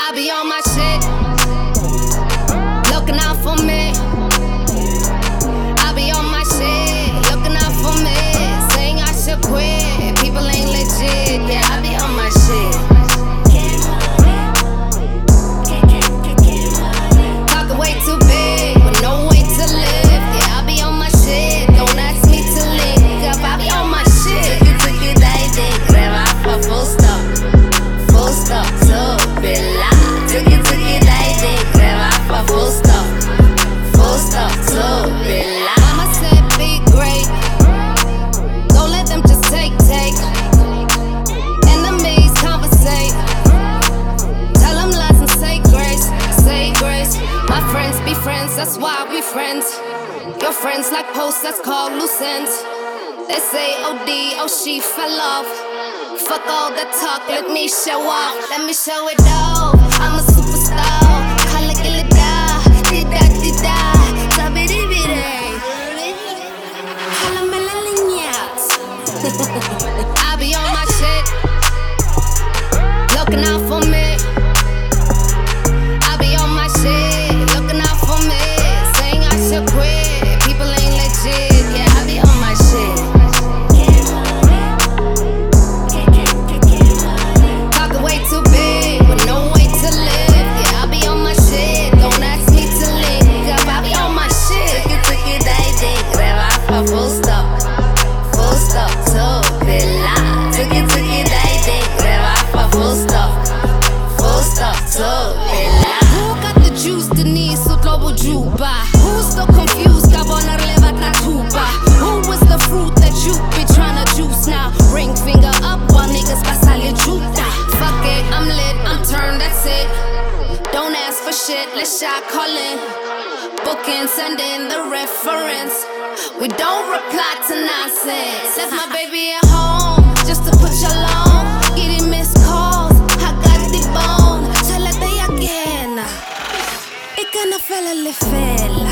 I be on my shit, looking out for me. I be on my shit, looking out for me. Saying I should quit, people ain't legit. Yeah, I be on my shit. Talking way too big, with no way to live. Yeah, I be on my shit, don't ask me to link up. I be on my shit. Took it that day, grab out for full stop, so bella. Took it that day, grab out for full stop, so bella. Mama said be great, don't let them just take. Enemies conversate, tell them lies and say grace. My friends be friends, that's why we friends. Your friends like posts, that's called loose ends. They say OD, oh she fell off. Fuck all that talk, let me show off. Let me show it off, I'm a superstar. Kala gila da, di-da, sabidi-bidi. Kala melalinyat. I be on my shit, looking out for me. I be on my shit, looking out for me. Saying I should quit, people ain't legit. Yeah, I be on my shit. Talking way too big, with no way to live. Yeah, I be on my shit, don't ask me to link up. I be on my shit. Took it that day, grab out for full stop, so bella. Took it that day, grab out for full stop, so bella. Who got the juice, Denise, so global juba? Who's so confused, Gabona releva tatuba? Who was the fruit that you be tryna juice now? Ring finger up while niggas pasale juta. Fuck it, I'm lit, I'm turned, that's it. Don't ask for shit, let's shot callin'. Booking, send in the reference. We don't reply to nonsense. Left my baby at home, just to put you alone. Getting missed calls, I got the bone. Tell her they again. Ik kan er felle felle.